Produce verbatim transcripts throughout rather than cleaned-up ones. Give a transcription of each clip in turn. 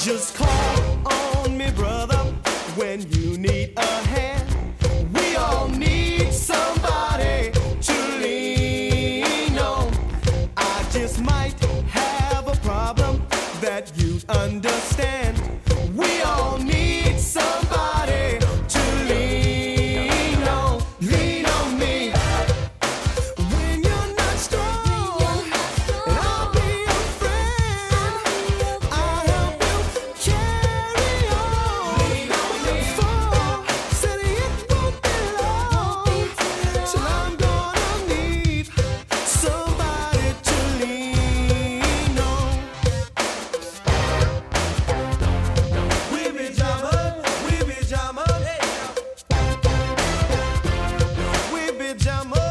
Just call on me, brother, when you need a hand. We all need somebody to lean on. I just might have a problem that you'd understand. We all need somebody to lean on. Lean on me when you're not strong, and I'll be your friend. I'll help you carry on. Lean on me. For said it won't be long till I'm gonna need somebody to lean on. We be jamming, we be jamming, we be jamming,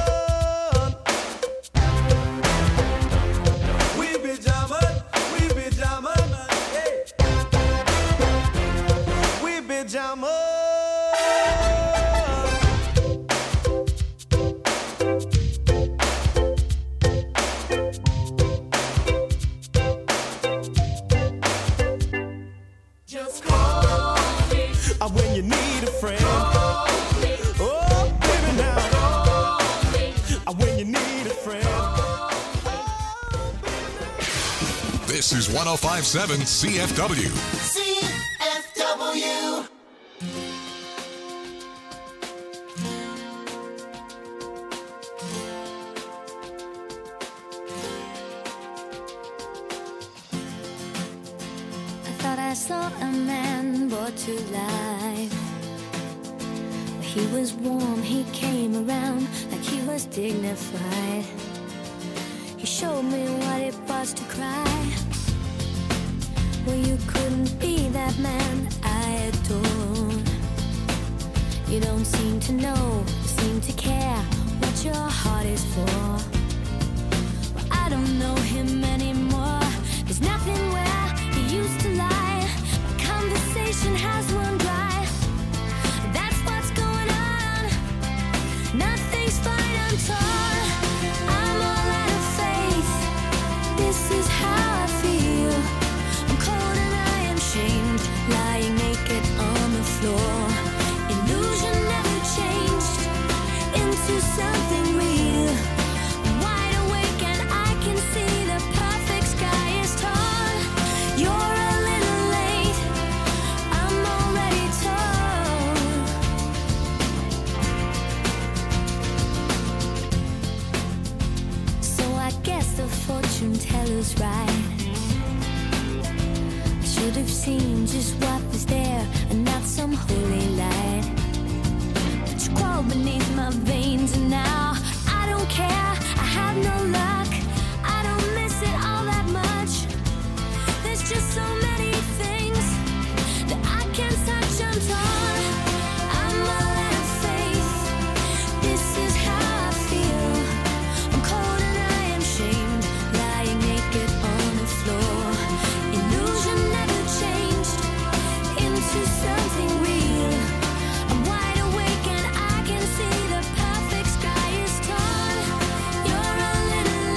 we be jamming, we be jamming, we be jamming. Just call me uh, when you need a friend. Call me. Oh, baby, now. Call me uh, when you need a friend. This is one oh five point seven C F W. C F W. I thought I saw a man brought to life. He was warm, he came around like he was dignified. He showed me what it was to cry. Well, you couldn't be that man I adored. You don't seem to know, seem to care what your heart is for. Well, I don't know him anymore. There's nothing where he used to lie. My conversation has run dry. That's what's going on. Nothing's fine, I'm torn. I'm all out of faith. This is how I feel. I'm cold and I am shamed, lying naked on the floor. Illusion never changed into something real. I'm wide awake and I can see the perfect sky is torn. You're a little late, I'm already torn. So I guess the fortune teller's right. I should have seen just what was there and not some holy light. But you crawl beneath my veins and now I don't care, I have no luck. I don't miss it all that much. There's just so many things that I can't touch, I'm torn. I'm all out of faith. This is how I feel. I'm cold and I am shamed, lying naked on the floor. Illusion never changed into something real. I'm wide awake and I can see the perfect sky is torn. You're a little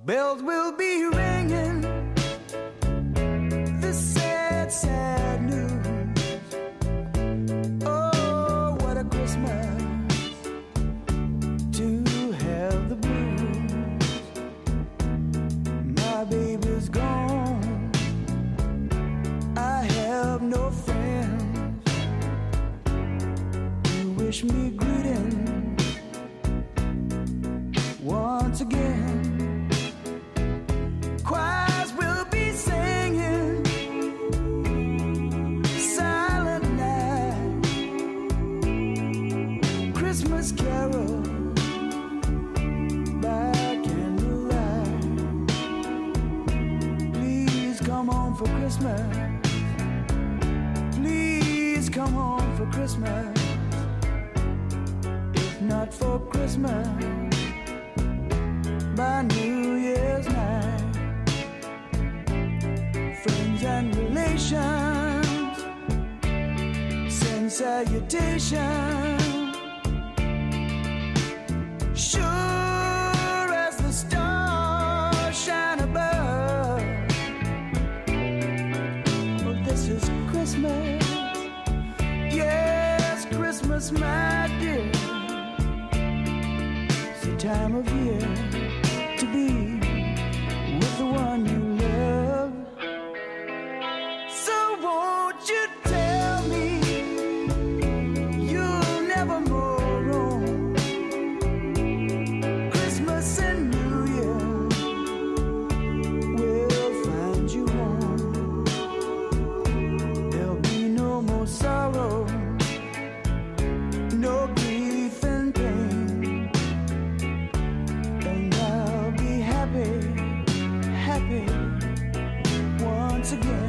Bells will be ringing, this sad, sad news. Oh, what a Christmas to have the blues. My baby's gone, I have no friends to wish me greeting once again. Choirs will be singing Silent Night, Christmas carol by candlelight. Please come home for Christmas. Please come home for Christmas. If not for Christmas, by New Year's night. Friends and relations send salutations. Sure as the stars shine above. Well, this is Christmas. Yes, Christmas, my dear. It's the time of year to be with the one you love. So won't you tell me you'll never more roam? Christmas and New Year will find you home. There'll be no more sorrow, no grief and pain, and I'll be happy, happy once again.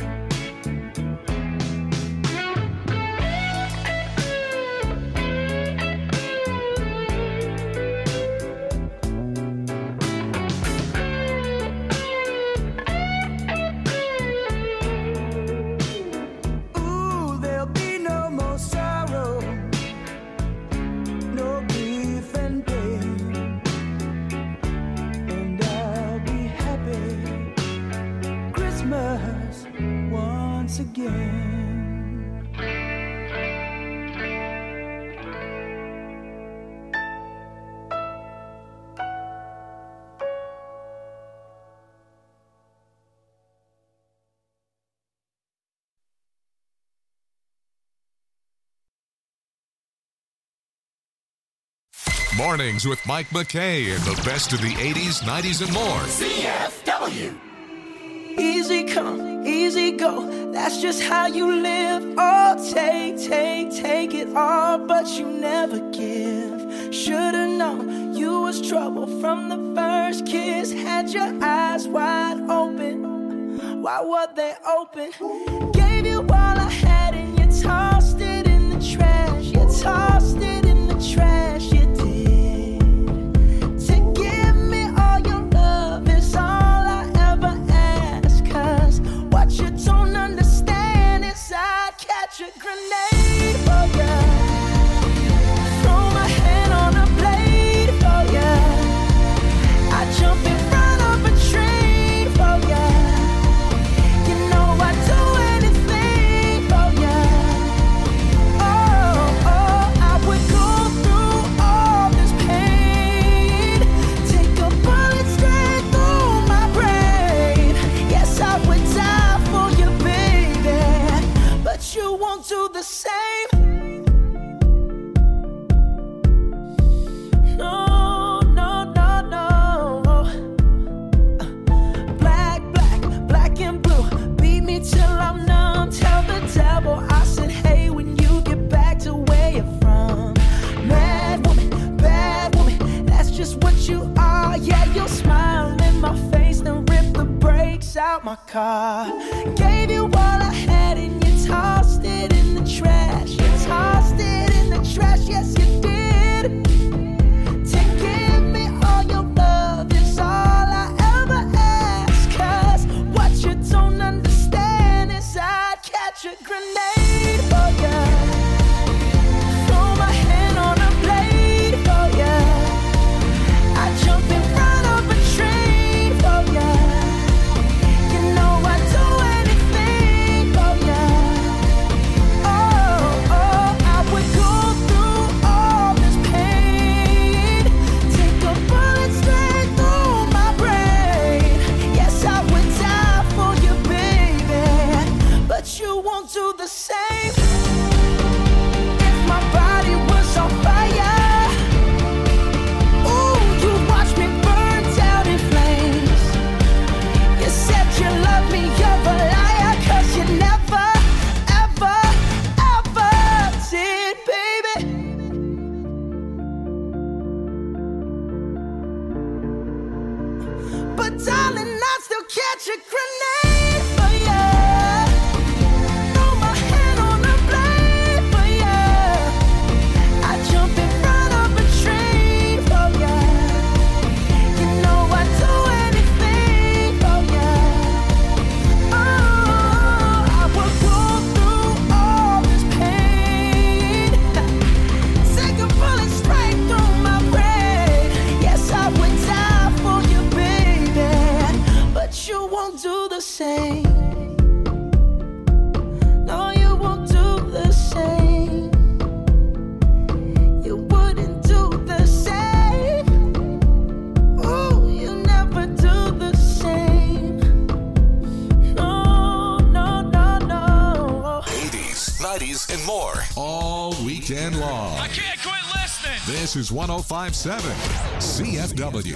Ooh, there'll be no more sorrow, no grief and pain, and I'll be happy Christmas once again. Mornings with Mike McKay and the best of the eighties, nineties, and more. C F W. Easy come, easy go, that's just how you live. Oh, take, take, take it all, but you never give. Should've known you was trouble from the first kiss. Had your eyes wide open, why were they open? Gave you all I had and you tossed it in the trash. You tossed it in the trash, you did. To give me all your love is all I ever ask. Cause what you don't understand is I'd catch a grenade for ya. Throw my hand on a blade for ya. I jump in front of a train for ya. You know I'd do anything for ya. Oh, oh, I would go through all this pain. Take a bullet straight through my brain. Yes, I would die for you, baby, but you won't do the same. No, no, no, no. Black, black, black and blue. Beat me till I'm numb. Tell the devil I said, hey, when you get back to where you're from. Mad woman, bad woman, that's just what you are. Yeah, you'll smile in my face, then rip the brakes out my car. Gave you all I had and you tossed it in the trash. You tossed it in the trash, yes you did. To give me all your love is all I ever ask. Cause what you don't understand is I'd catch a grenade for ya. Throw my hand on a blade for ya. I jump in front of a train But darling, I'd still catch a grenade for you. Throw my hand on the blade for you. I'd jump in front of a train for you. You know I'd do anything for you. Oh, I would go through all this pain. Take a bullet straight through my brain. Yes, I would die for you, baby. But you won't do the same. No, you won't do the same. You wouldn't do the same. Ooh, you never do the same. No, no, no, no. eighties, nineties, and more. All weekend long. I can't quit listening. This is one oh five point seven C F W.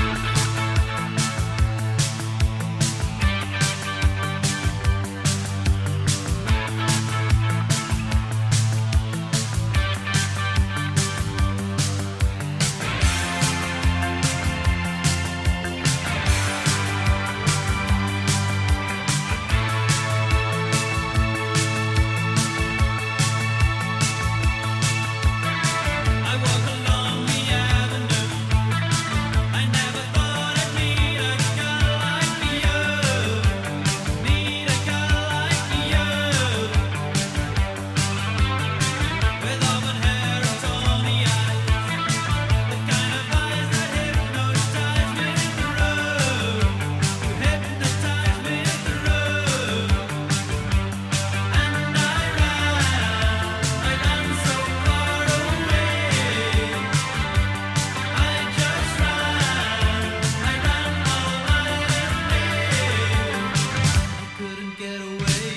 I walk along the avenue. I never thought I'd meet a girl like you. Meet a girl like you. With auburn hair and tawny eyes. The kind of eyes that hypnotize me through. You hypnotize me through. And I ran, I ran so far away. I just ran, I ran all night and day. I couldn't get away.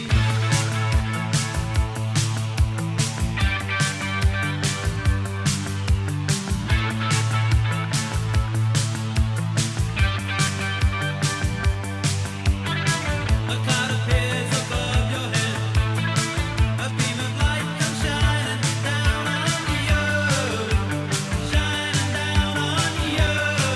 A cloud appears above your head. A beam of light comes shining down on you. Shining down on you.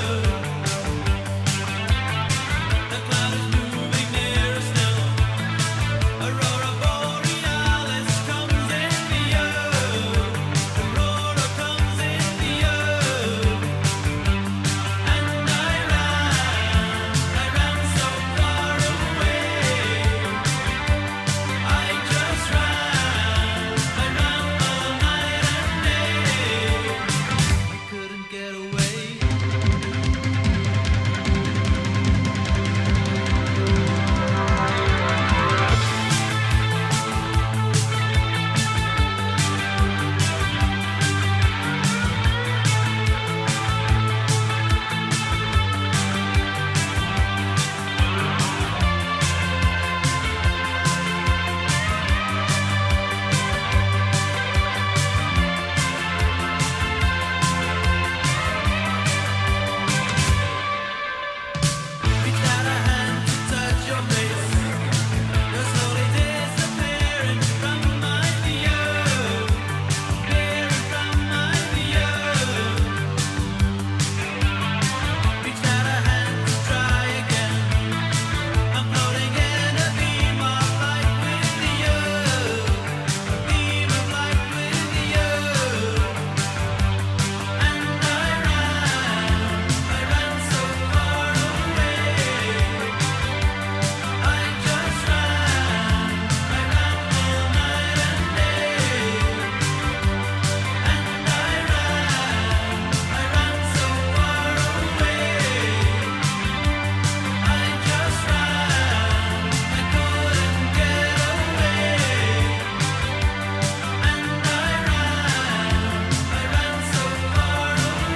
The cloud is moving nearer still. Aurora borealis comes into you. Aurora comes into you. And I ran, I ran so far away. I just ran, I ran all night and day. I couldn't get away. Reached out a hand to touch your face. You're slowly disappearing from my view. Disappearing from my view. Reached out a hand to try again. I'm floating in a beam of light with you. A beam of light with you. And I ran, I ran so far away. I just ran, I ran all night and day. And I ran, I ran so far away. I just ran, I couldn't get away. And I ran, I ran so far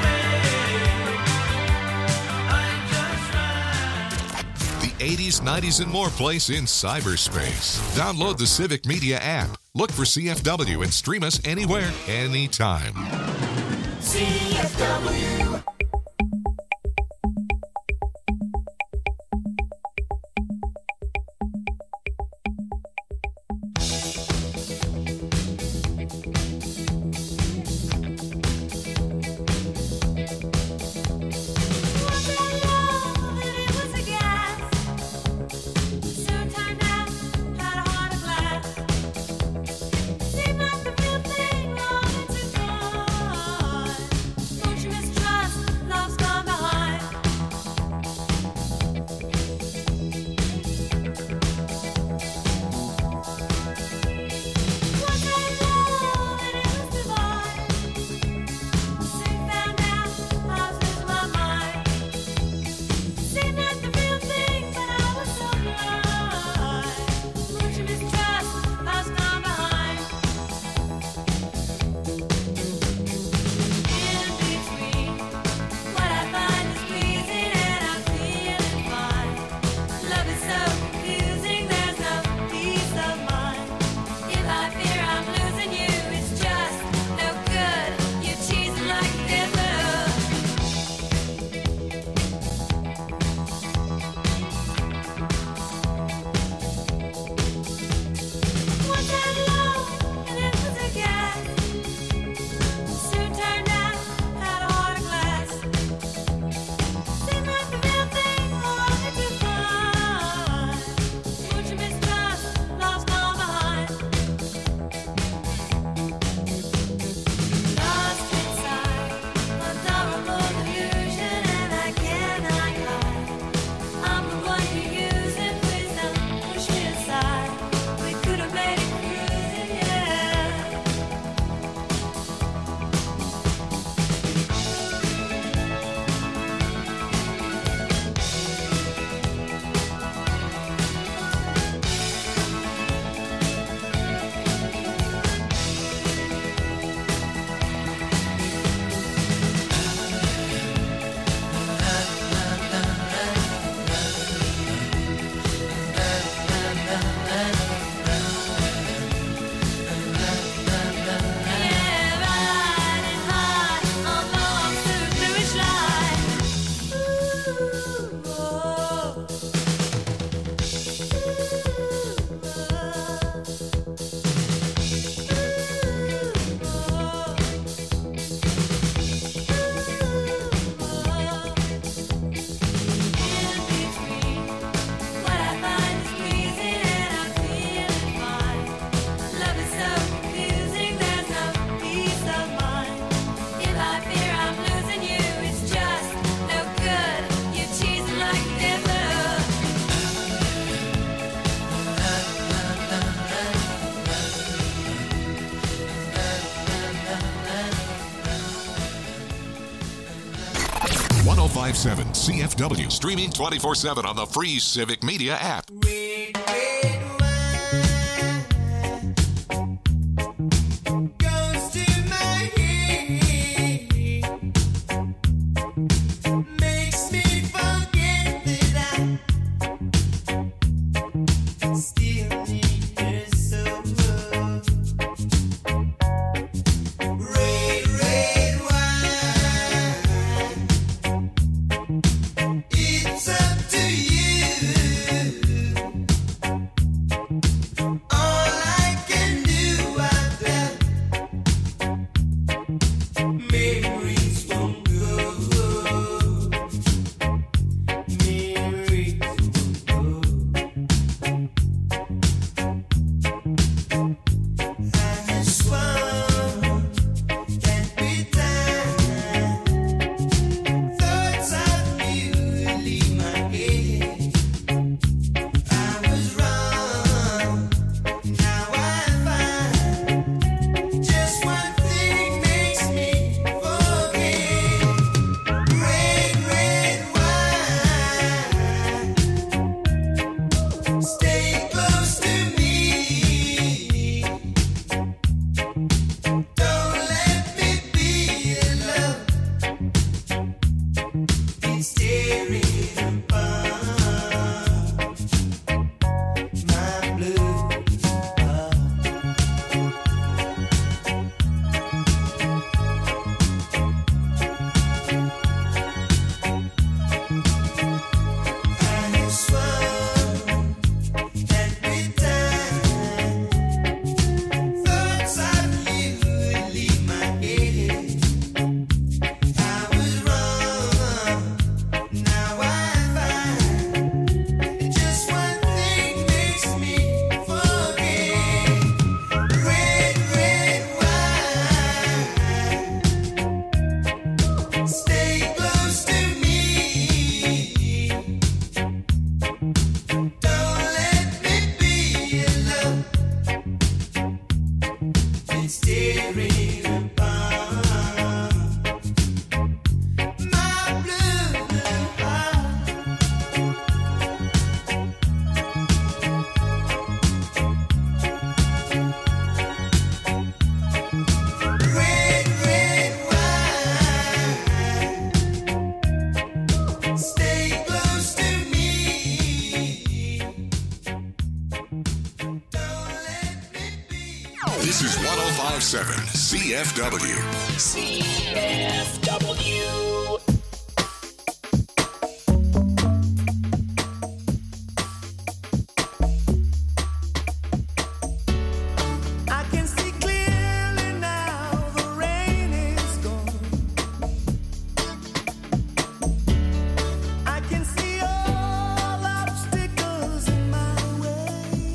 away. I just ran. The eighties, nineties, and more place in cyberspace. Download the Civic Media app. Look for C F W and stream us anywhere, anytime. C F W. What I love five seven C F W. Streaming twenty-four seven on the free Civic Media app. Red, red wine goes to my head, makes me forget that I still need her so. Red, red wine, it's up to you. All I can do, I bet memories won't go. Memories won't go. I swung, can't be done. Thoughts of you leave my head. I was wrong, now I find just one thing makes me forget. Red, red wine, stay close to me. Don't let me be alone. It's tearing apart my blue heart. I swung, can't be done. Thoughts of you leave my head. I was wrong, now I find just one thing makes me forget. Red, red wine, stay close to me. Don't let me be alone. It's tearing apart my blue, blue heart. Red, red wine, stay close to me. Don't let me be. This is one oh five point seven C F W. C F W. I can see clearly now, the rain is gone. I can see all obstacles in my way.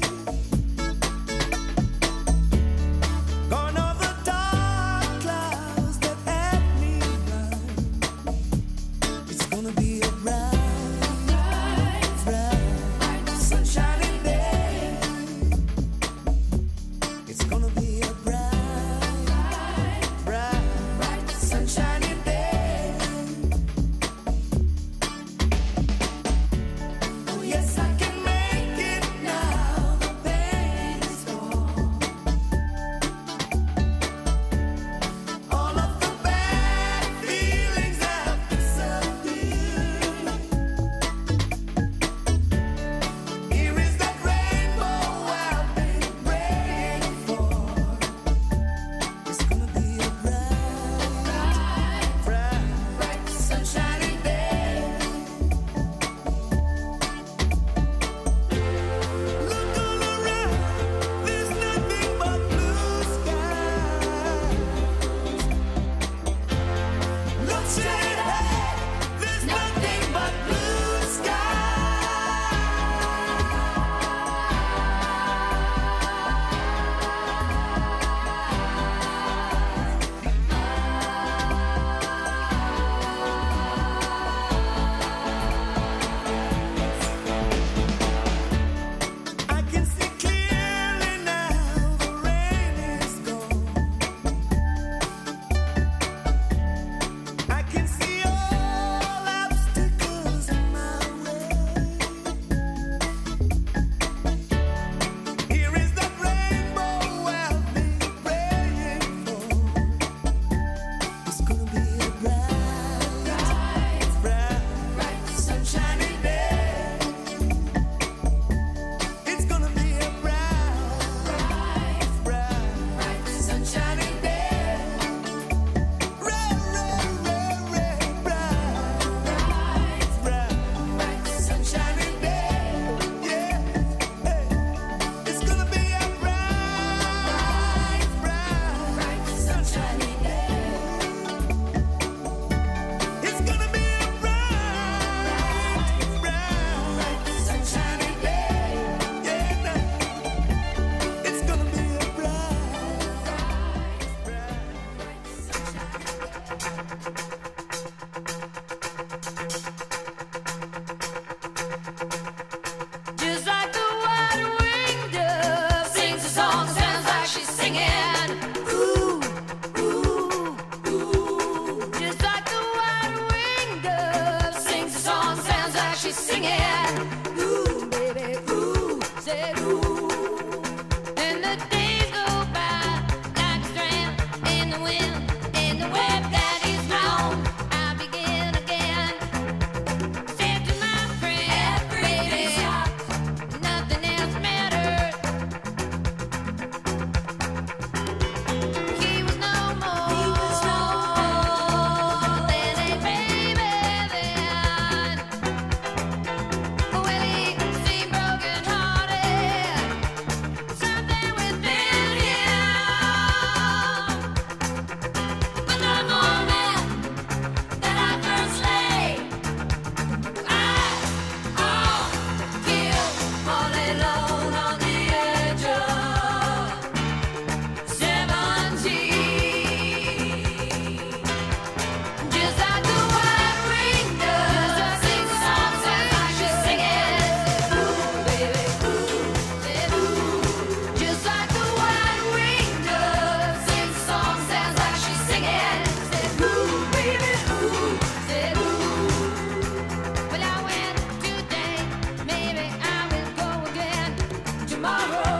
Gone are the dark clouds that had me blind. It's gonna be a bright, bright, bright, sunshiny day. It's gonna be a bright, bright, bright, sunshiny day. Oh yes, I can make it now. The pain is gone. All of the bad feelings have disappeared. she's singing. Ooh, baby, ooh, say ooh. And the days go by like a strand in the wind, in the web that is round. I begin again. Said to my friend, baby, nothing else matters. He was no more than a baby then. Well, he seemed broken-hearted, something within him. But the moment that I first lay eyes on him, all alone on the edge of seventeen, just like the white ring does, sings a song, sounds like she's singing. Ooh, baby, ooh, said ooh. Just like the white ring does, sings a song, sounds like she's singing. Said ooh, baby, ooh, said ooh. Well, I went today, maybe I will go again tomorrow.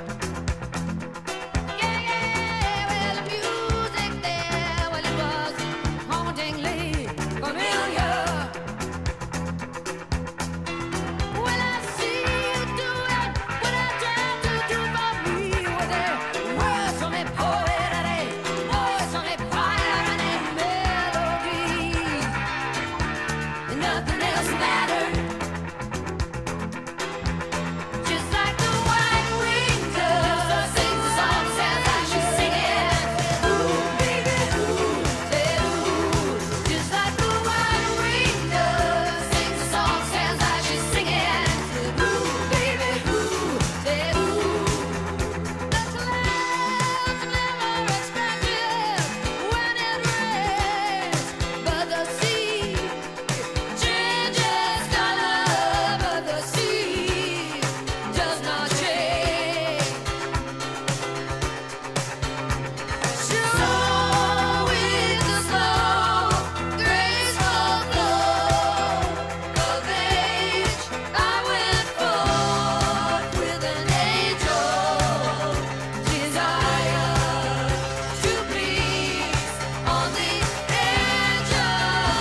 Yeah, yeah, well, the music there, well, it was hauntingly familiar. Well, I see you do it when I try to do for me. Well, there was from a poet and a voice on a fire and a melody, and nothing else mattered. Just like the white ring does, sings a song, sounds like she's singing. Ooh, baby, ooh, said ooh. Just like the white ring does, sings a song, sounds like she's singing. Ooh, baby, ooh, said ooh. The clouds never expected when it rains, but the sea changes color, but the sea does not change. So with the slow, graceful flow of age, I went forth with an age-old desire to please on the edge of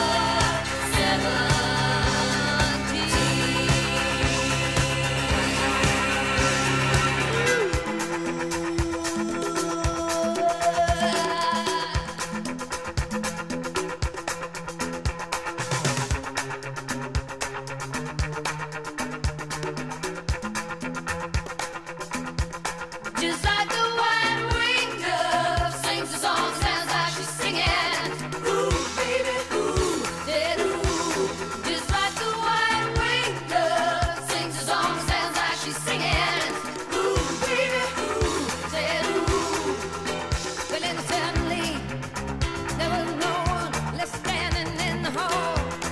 just like the white ring dove sings a song, sounds like she's singing. Ooh, baby, ooh, said ooh. Just like the white ring dove sings a song, sounds like she's singing. Ooh, baby, ooh, said ooh. But then suddenly there was no one left standing in the hall.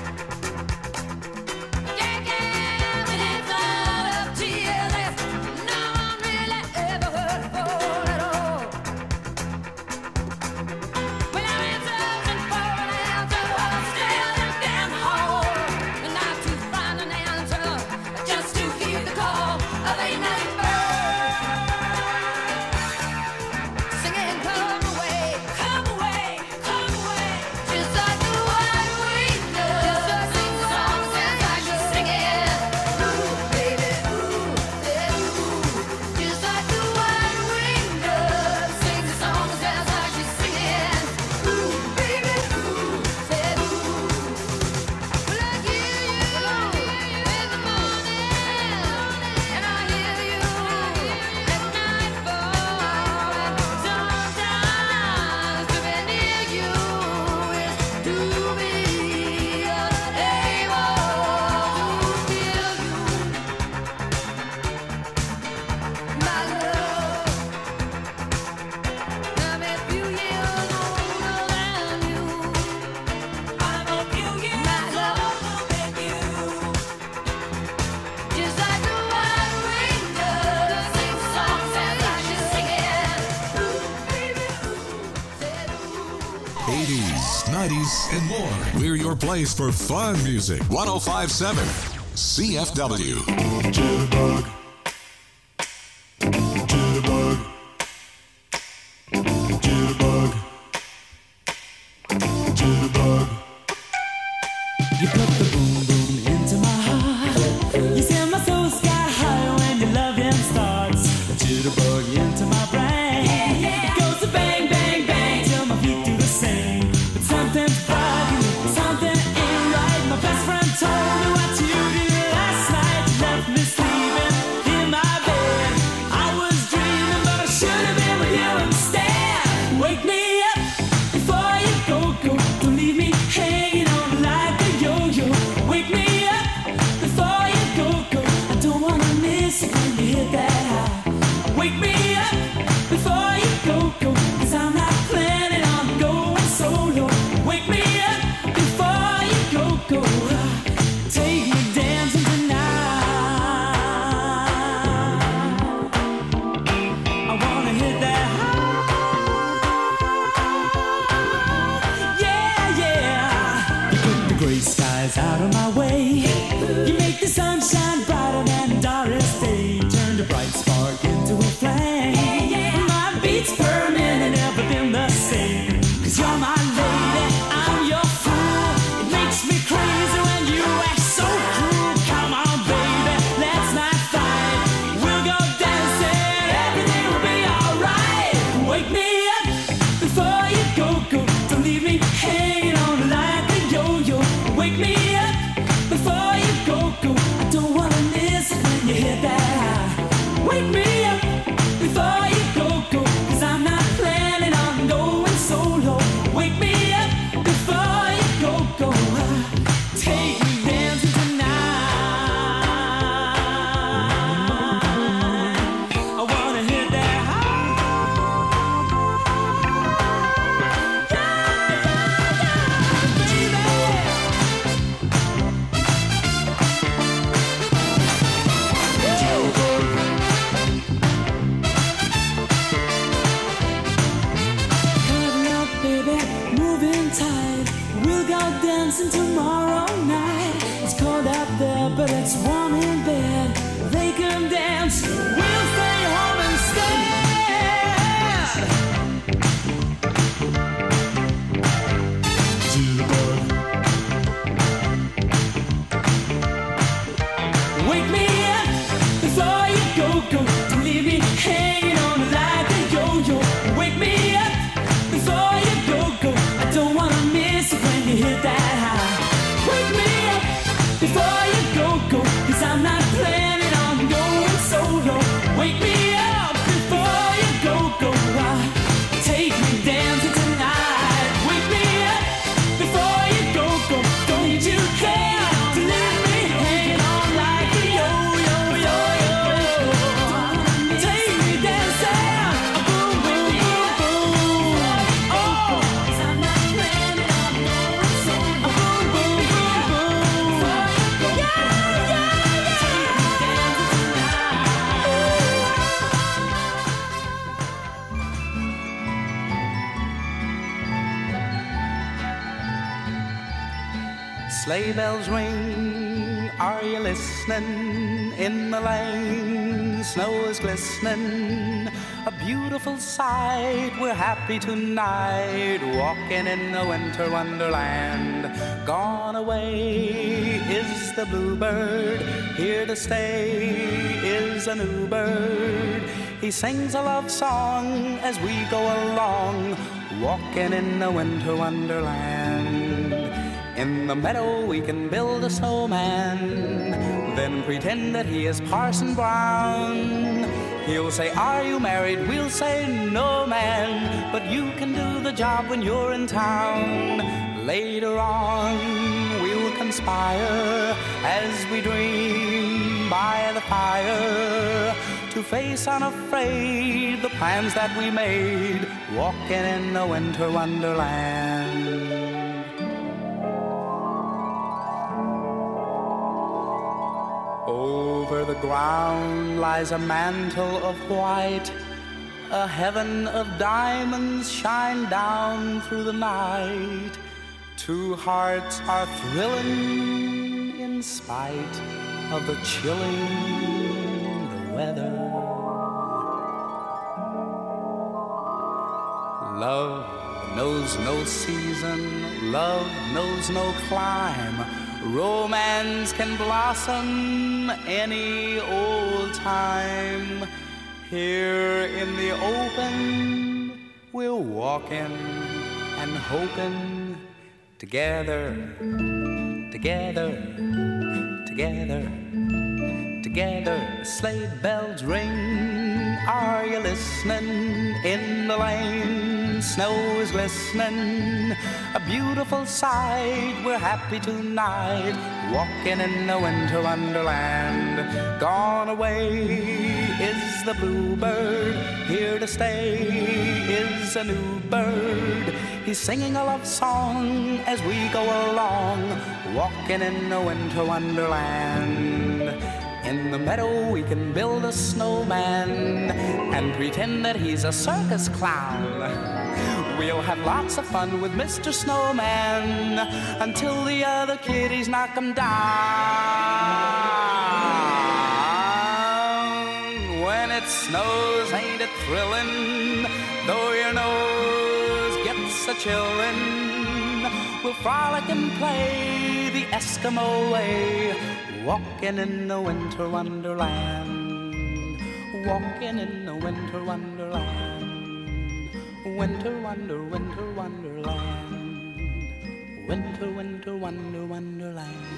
Yeah, yeah, and it flood of tears that no one really ever heard fall at all. Well, I ran searching for an answer, still down the hall, and not to find an answer, just to hear the call of a night bird singing, "Come away, come away, come away." Just like the white ring does, sings a song, sounds like she's singing. Ooh, baby, ooh, said ooh. Just like the white ring does, sings a song, sounds like she's singing. Ooh, baby, ooh, said ooh. Well, I hear you in the morning, and I hear you at nightfall. And sometimes to be near you is to be unable to feel you, my love. I'm a few years older than you. I'm a few years older than you. Just like the white ring does, sings a song, sounds like she's singing. Ooh, baby, ooh, said ooh. eighties, nineties, and more. We're your place for fun music. one oh five point seven C F W. Jitterbug. Jitterbug. Jitterbug. Jitterbug. You put the boom boom into my heart. You send my soul sky high when your loving starts. A jitterbug into my brain. It goes to bang, bang, bang till my feet do the same. But something's bugging me, something ain't right. My best friend told me what you did last night. You left me sleeping in my bed. I was dreaming, but I should have been with you instead. Wake me up before you go, go. Don't leave me hanging on like a yo-yo. Wake me up before you go, go. I don't wanna miss it when you hit that high. Wake me up before you go, go. Cause I'm not planning on going solo. Wake me up before you go, go. Take me dancing tonight. I wanna hit that high. Yeah, yeah. You put the gray skies out of my way. You make the sunshine brighter than Doris Day. Turn the bright spark into a flame. My beats per minute never been the same. Cause you're my lady, I'm your fool. It makes me crazy when you act so cruel. Come on, baby, let's not fight. We'll go dancing, everything will be alright. Wake me up before you go, go. Don't leave me hanging on like a yo-yo. Wake me up before you go, go. I don't wanna miss it when you hit that high. Wake me up before you go, go. Cause I'm not planning on going solo. Wake me up before you go, go. Take me dancing tonight. I wanna hit that high. Yeah, yeah, yeah, baby. Cuddle up, baby, moving tight. We'll go dancing tomorrow night. It's cold out there, but it's warm in bed. They can dance, we'll stay home instead. Jitterbug. Wake me up before you go, go. Don't leave me hanging on like a yo-yo. Wake me up before you go, go. I don't wanna miss it when you hit that high. Wake me up before you go, go. Cause I'm not planning on going solo. Wake me up before you go, go. Take me dancing tonight. Wake me up before you go, go. Don't you care to leave me hanging on like a yo-yo, yo-yo. Take me dancing, boom, boom, boom, boom. Oh, 'cause I'm not planning on going solo. Boom, boom, boom, boom. Yeah, yeah, yeah. Take me dancing Sleigh bells ring, are you listening? In the lane, snow is glistening. A beautiful sight, we're happy tonight, walking in a winter wonderland. Gone away is the bluebird, here to stay is a new bird. He sings a love song as we go along, walking in a winter wonderland. In the meadow we can build a snowman, then pretend that he is Parson Brown. He'll say, are you married? We'll say, no man, but you can do the job when you're in town. Later on we'll conspire as we dream by the fire to face unafraid the plans that we made, walking in a winter wonderland. Over the ground lies a mantle of white, a heaven of diamonds shine down through the night. Two hearts are thrilling in spite of the chilling the weather. Love knows no season, love knows no clime. Romance can blossom any old time. Here in the open, we're walking and hoping together, together, together, together. Sleigh bells ring, are you listening? In the lane, snow is glistening. A beautiful sight, we're happy tonight. Walking in the winter wonderland. Gone away is the bluebird, here to stay is a new bird. He's singing a love song as we go along, walking in the winter wonderland. In the meadow we can build a snowman and pretend that he's a circus clown. We'll have lots of fun with Mister Snowman until the other kitties knock him down. When it snows, ain't it thrilling? Though your nose gets a chillin', we'll frolic and play the Eskimo way, walking in the winter wonderland, walking in the winter wonderland, winter wonder, winter wonderland, winter, winter, wonder, wonderland.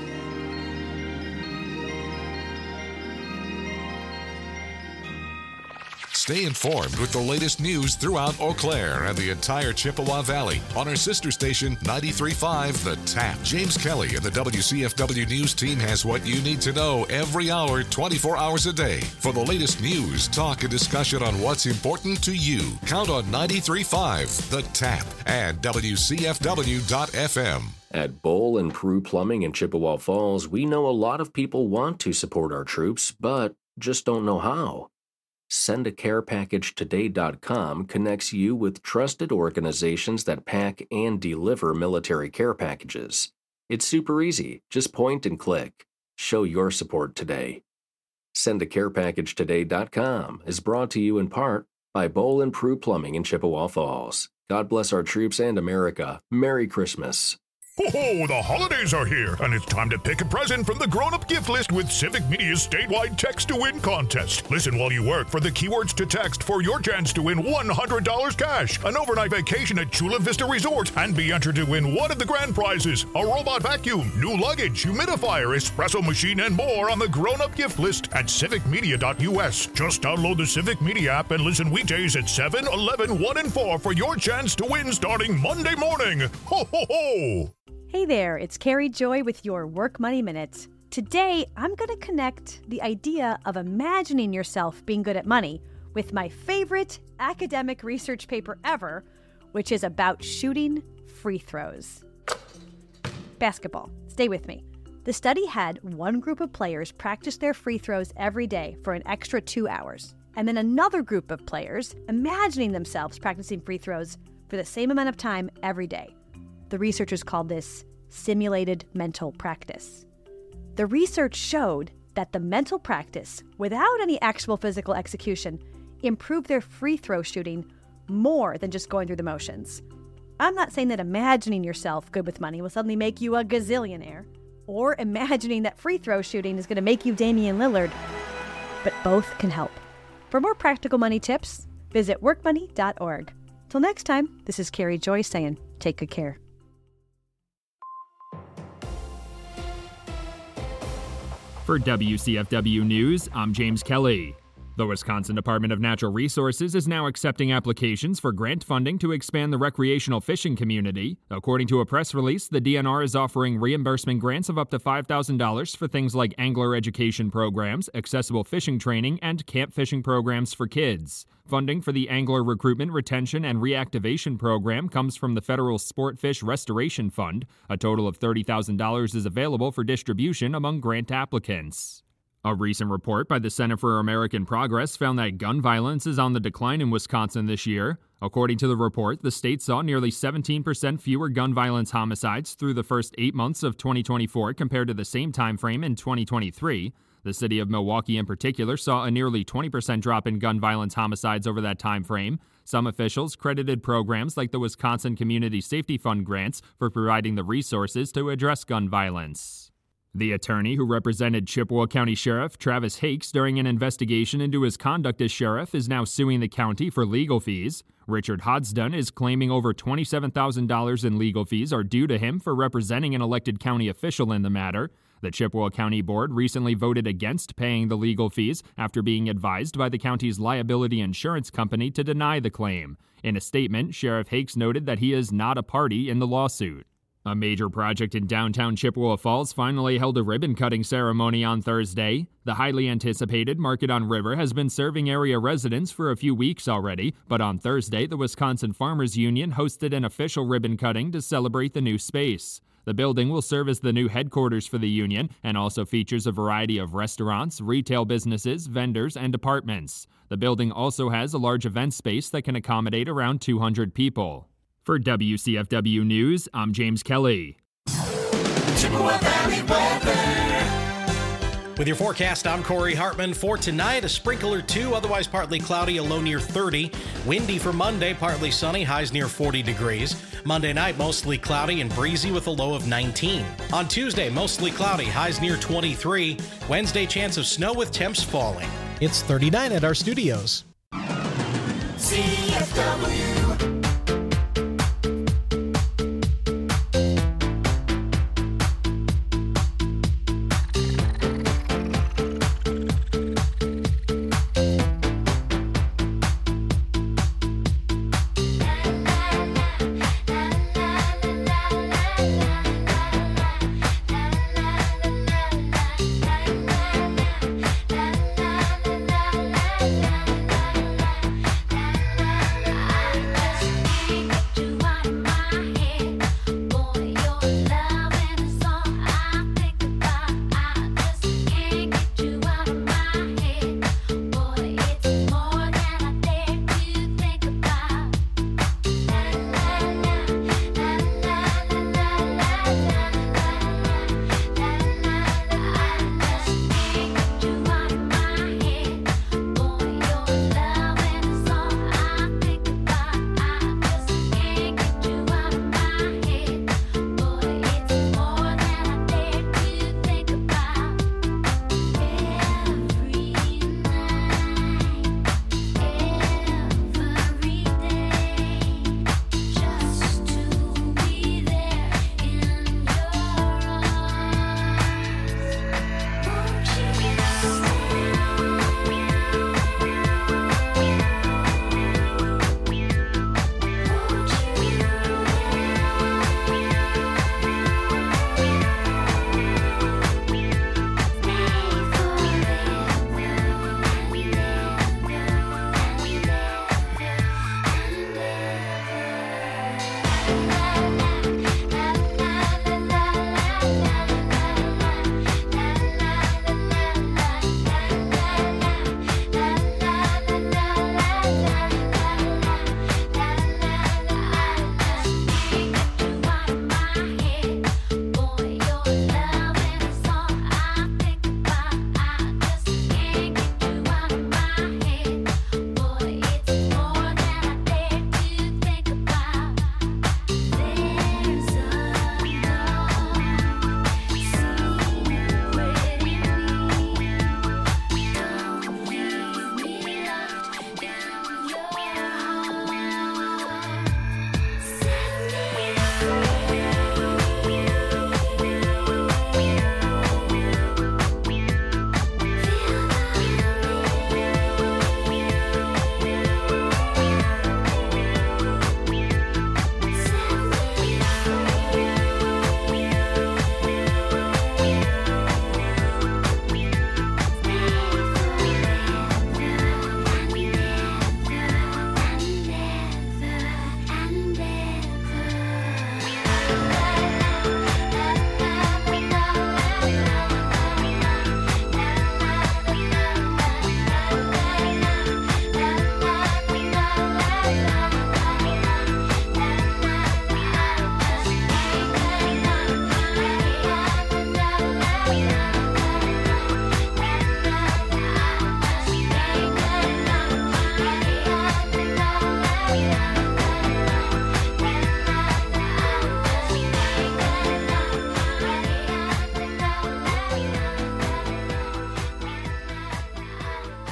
Stay informed with the latest news throughout Eau Claire and the entire Chippewa Valley on our sister station ninety-three point five The Tap. James Kelly and the W C F W News team has what you need to know every hour, twenty-four hours a day. For the latest news, talk, and discussion on what's important to you, count on ninety-three point five The Tap and W C F W dot F M. At Bowl and Prue Plumbing in Chippewa Falls, we know a lot of people want to support our troops, but just don't know how. Send A Care Package Today dot com connects you with trusted organizations that pack and deliver military care packages. It's super easy. Just point and click. Show your support today. Send A Care Package Today dot com is brought to you in part by Bowl and Prue Plumbing in Chippewa Falls. God bless our troops and America. Merry Christmas. Ho-ho, the holidays are here, and it's time to pick a present from the grown-up gift list with Civic Media's statewide text-to-win contest. Listen while you work for the keywords to text for your chance to win one hundred dollars cash, an overnight vacation at Chula Vista Resort, and be entered to win one of the grand prizes, a robot vacuum, new luggage, humidifier, espresso machine, and more on the grown-up gift list at civic media dot U S. Just download the Civic Media app and listen weekdays at seven, eleven, one, and four for your chance to win starting Monday morning. Ho-ho-ho! Hey there, it's Carrie Joy with your Work Money Minute. Today, I'm going to connect the idea of imagining yourself being good at money with my favorite academic research paper ever, which is about shooting free throws. Basketball. Stay with me. The study had one group of players practice their free throws every day for an extra two hours, and then another group of players imagining themselves practicing free throws for the same amount of time every day. The researchers called this simulated mental practice. The research showed that the mental practice, without any actual physical execution, improved their free throw shooting more than just going through the motions. I'm not saying that imagining yourself good with money will suddenly make you a gazillionaire, or imagining that free throw shooting is going to make you Damian Lillard, but both can help. For more practical money tips, visit work money dot org. Till next time, this is Carrie Joy saying, take good care. For W C F W News, I'm James Kelly. The Wisconsin Department of Natural Resources is now accepting applications for grant funding to expand the recreational fishing community. According to a press release, the D N R is offering reimbursement grants of up to five thousand dollars for things like angler education programs, accessible fishing training, and camp fishing programs for kids. Funding for the Angler Recruitment, Retention, and Reactivation Program comes from the Federal Sportfish Restoration Fund. A total of thirty thousand dollars is available for distribution among grant applicants. A recent report by the Center for American Progress found that gun violence is on the decline in Wisconsin this year. According to the report, the state saw nearly seventeen percent fewer gun violence homicides through the first eight months of twenty twenty-four compared to the same time frame in twenty twenty-three. The city of Milwaukee in particular saw a nearly twenty percent drop in gun violence homicides over that time frame. Some officials credited programs like the Wisconsin Community Safety Fund grants for providing the resources to address gun violence. The attorney who represented Chippewa County Sheriff Travis Hakes during an investigation into his conduct as sheriff is now suing the county for legal fees. Richard Hodsdon is claiming over twenty-seven thousand dollars in legal fees are due to him for representing an elected county official in the matter. The Chippewa County Board recently voted against paying the legal fees after being advised by the county's liability insurance company to deny the claim. In a statement, Sheriff Hakes noted that he is not a party in the lawsuit. A major project in downtown Chippewa Falls finally held a ribbon-cutting ceremony on Thursday. The highly anticipated Market on River has been serving area residents for a few weeks already, but on Thursday, the Wisconsin Farmers Union hosted an official ribbon-cutting to celebrate the new space. The building will serve as the new headquarters for the union and also features a variety of restaurants, retail businesses, vendors, and apartments. The building also has a large event space that can accommodate around two hundred people. For W C F W News, I'm James Kelly. Chippewa Valley weather. With your forecast, I'm Corey Hartman. For tonight, a sprinkle or two, otherwise partly cloudy, a low near thirty. Windy for Monday, partly sunny, highs near forty degrees. Monday night, mostly cloudy and breezy with a low of nineteen. On Tuesday, mostly cloudy, highs near twenty-three. Wednesday, chance of snow with temps falling. It's thirty-nine at our studios. C F W.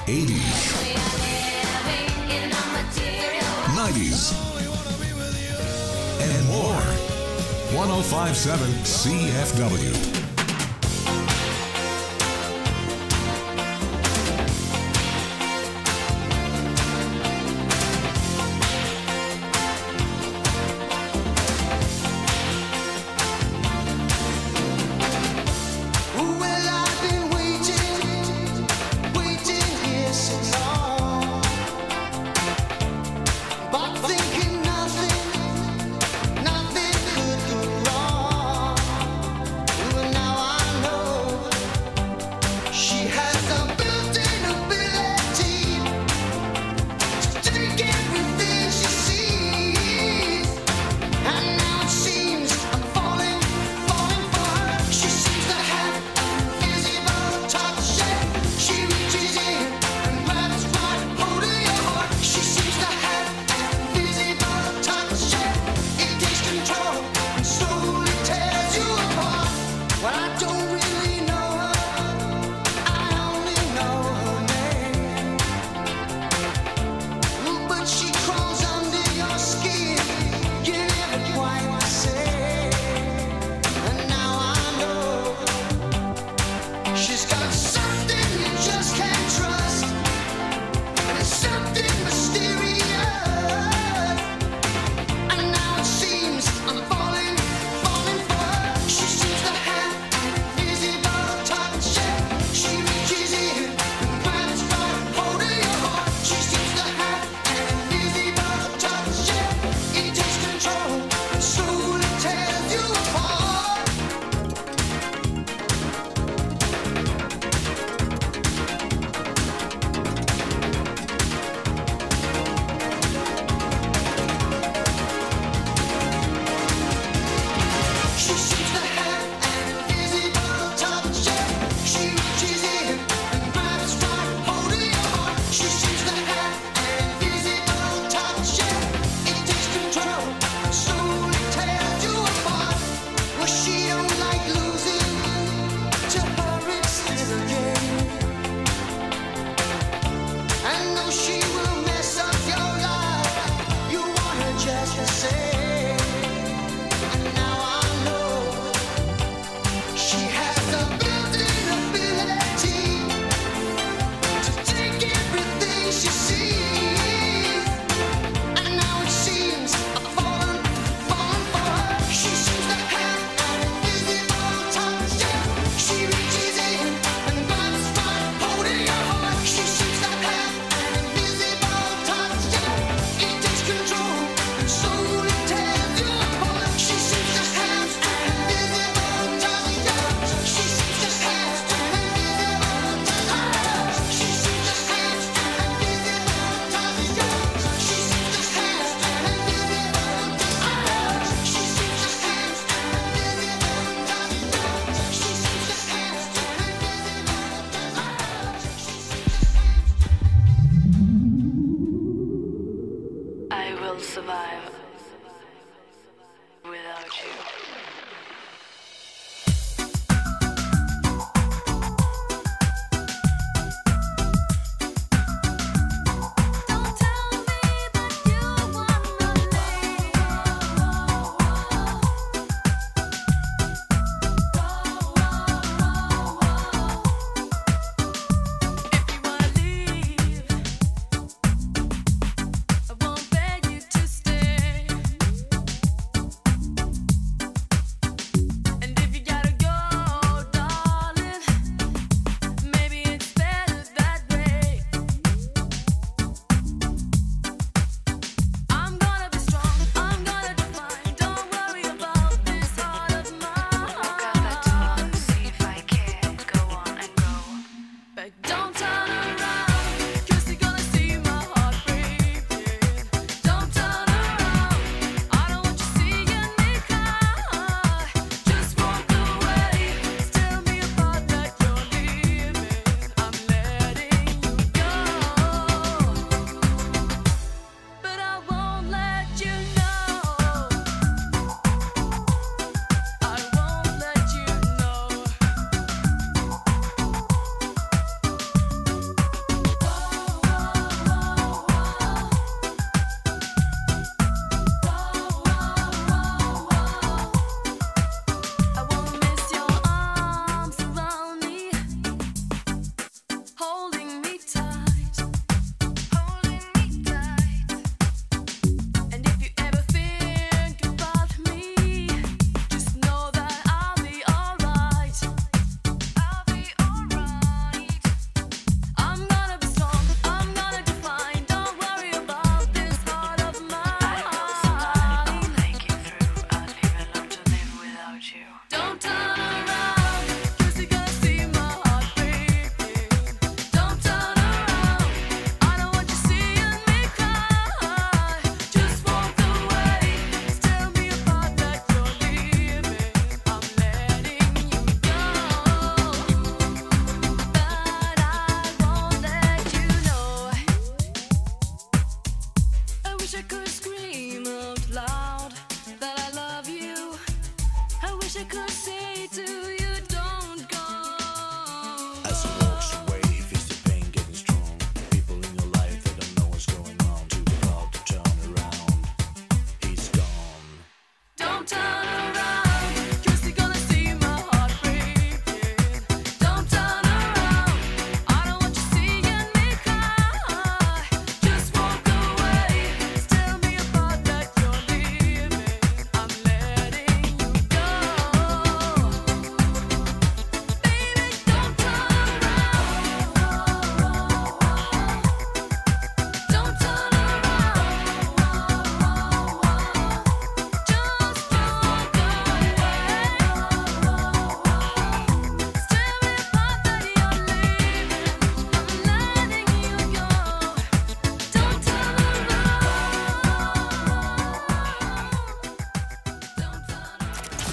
eighties, nineties, and more. one oh five point seven C F W. Nothing could go wrong.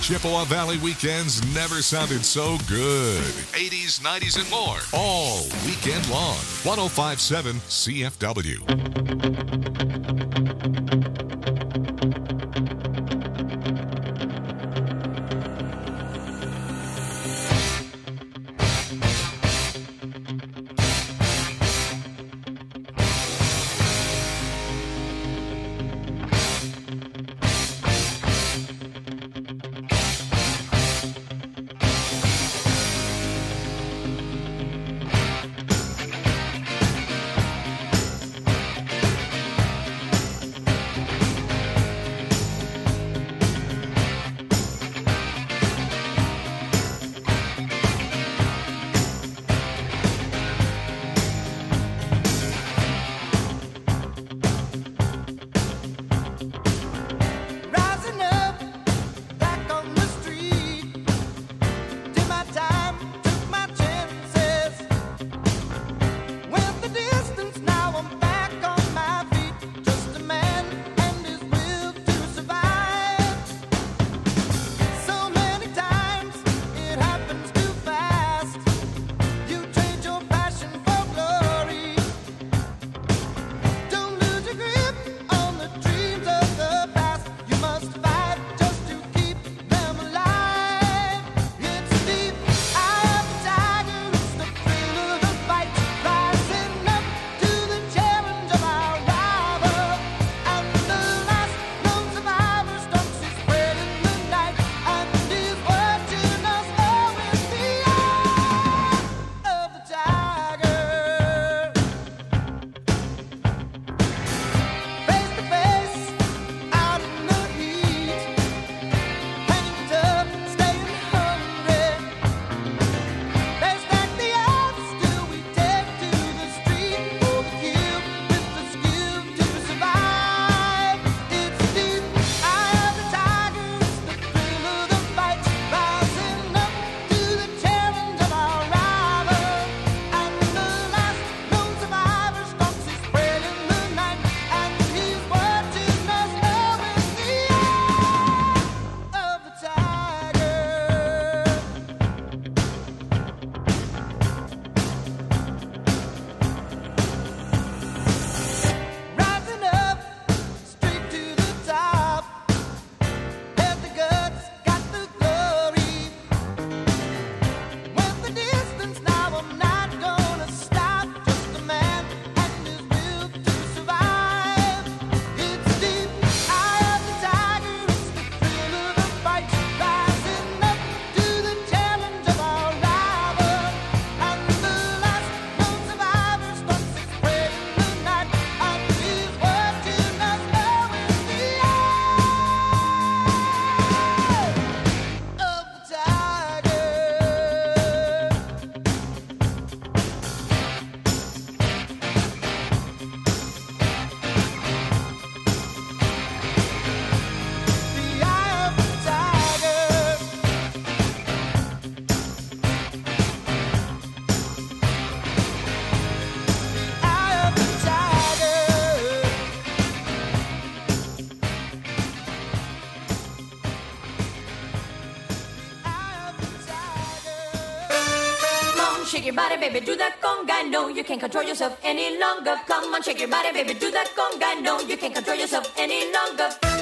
Chippewa Valley weekends never sounded so good. eighties, nineties, and more. All weekend long. one oh five point seven C F W. Shake your body, baby, do that conga. No, you can't control yourself any longer. Come on, shake your body, baby, do that conga. No, you can't control yourself any longer.